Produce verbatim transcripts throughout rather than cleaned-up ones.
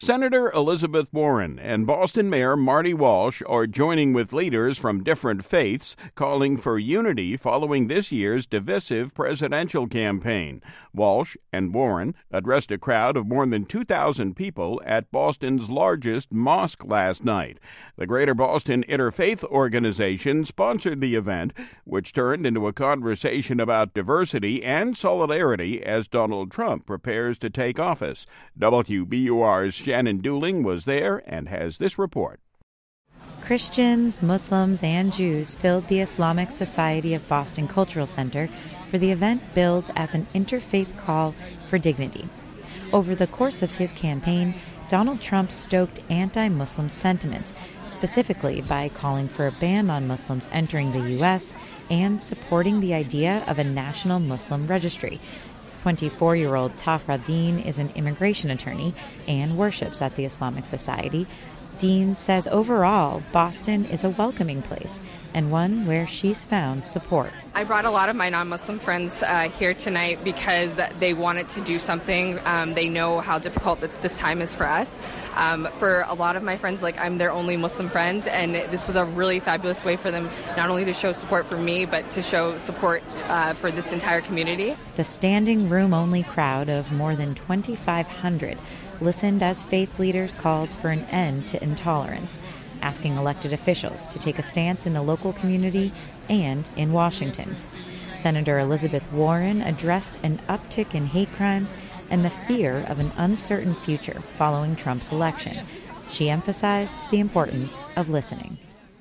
Senator Elizabeth Warren and Boston Mayor Marty Walsh are joining with leaders from different faiths, calling for unity following this year's divisive presidential campaign. Walsh and Warren addressed a crowd of more than two thousand people at Boston's largest mosque last night. The Greater Boston Interfaith Organization sponsored the event, which turned into a conversation about diversity and solidarity as Donald Trump prepares to take office. W B U R's Shannon Dooling was there and has this report. Christians, Muslims, and Jews filled the Islamic Society of Boston Cultural Center for the event billed as an interfaith call for dignity. Over the course of his campaign, Donald Trump stoked anti-Muslim sentiments, specifically by calling for a ban on Muslims entering the U S and supporting the idea of a national Muslim registry. twenty-four-year-old Tahra Dean is an immigration attorney and worships at the Islamic Society. Dean says overall, Boston is a welcoming place and one where she's found support. I brought a lot of my non-Muslim friends uh, here tonight because they wanted to do something. Um, they know how difficult th- this time is for us. Um, for a lot of my friends, like I'm their only Muslim friend, and this was a really fabulous way for them not only to show support for me, but to show support uh, for this entire community. The standing room-only crowd of more than twenty-five hundred listened as faith leaders called for an end to intolerance, asking elected officials to take a stance in the local community and in Washington. Senator Elizabeth Warren addressed an uptick in hate crimes and the fear of an uncertain future following Trump's election. She emphasized the importance of listening.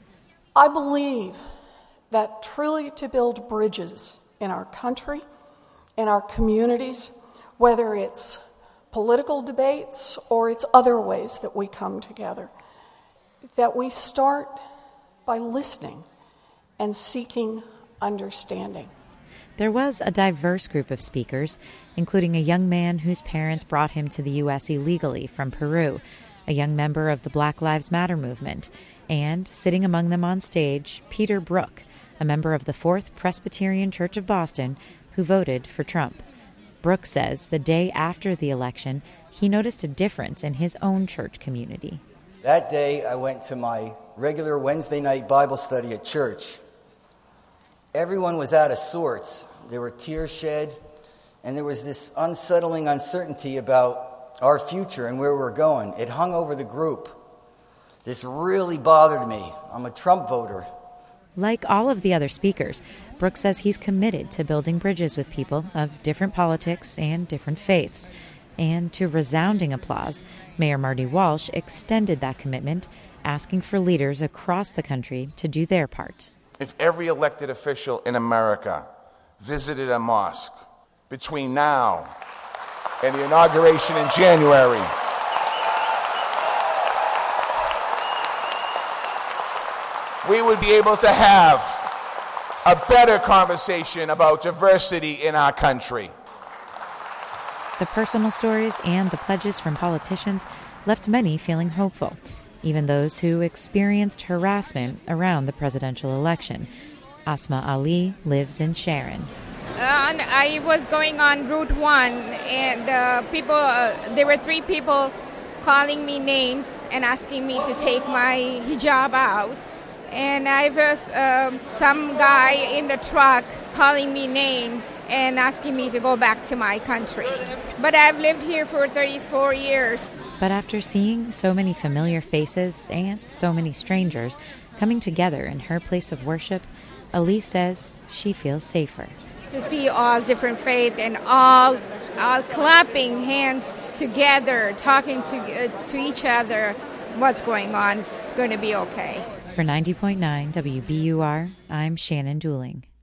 I believe that truly to build bridges in our country, in our communities, whether it's political debates or it's other ways that we come together, that we start by listening and seeking understanding. There was a diverse group of speakers, including a young man whose parents brought him to the U S illegally from Peru, a young member of the Black Lives Matter movement, and, sitting among them on stage, Peter Brook, a member of the Fourth Presbyterian Church of Boston, who voted for Trump. Brook says the day after the election, he noticed a difference in his own church community. That day, I went to my regular Wednesday night Bible study at church. Everyone was out of sorts. There were tears shed, and there was this unsettling uncertainty about our future and where we're going. It hung over the group. This really bothered me. I'm a Trump voter. Like all of the other speakers, Brook says he's committed to building bridges with people of different politics and different faiths. And to resounding applause, Mayor Marty Walsh extended that commitment, asking for leaders across the country to do their part. If every elected official in America visited a mosque between now and the inauguration in January, we would be able to have a better conversation about diversity in our country. The personal stories and the pledges from politicians left many feeling hopeful, even those who experienced harassment around the presidential election. Asma Ali lives in Sharon. Uh, I was going on Route one, and uh, people, uh, there were three people calling me names and asking me to take my hijab out. And I was uh, some guy in the truck calling me names and asking me to go back to my country. But I've lived here for thirty-four years. But after seeing so many familiar faces and so many strangers coming together in her place of worship, Elise says she feels safer. To see all different faith and all, all clapping hands together, talking to, uh, to each other, what's going on is going to be okay. For ninety point nine W B U R, I'm Shannon Dooling.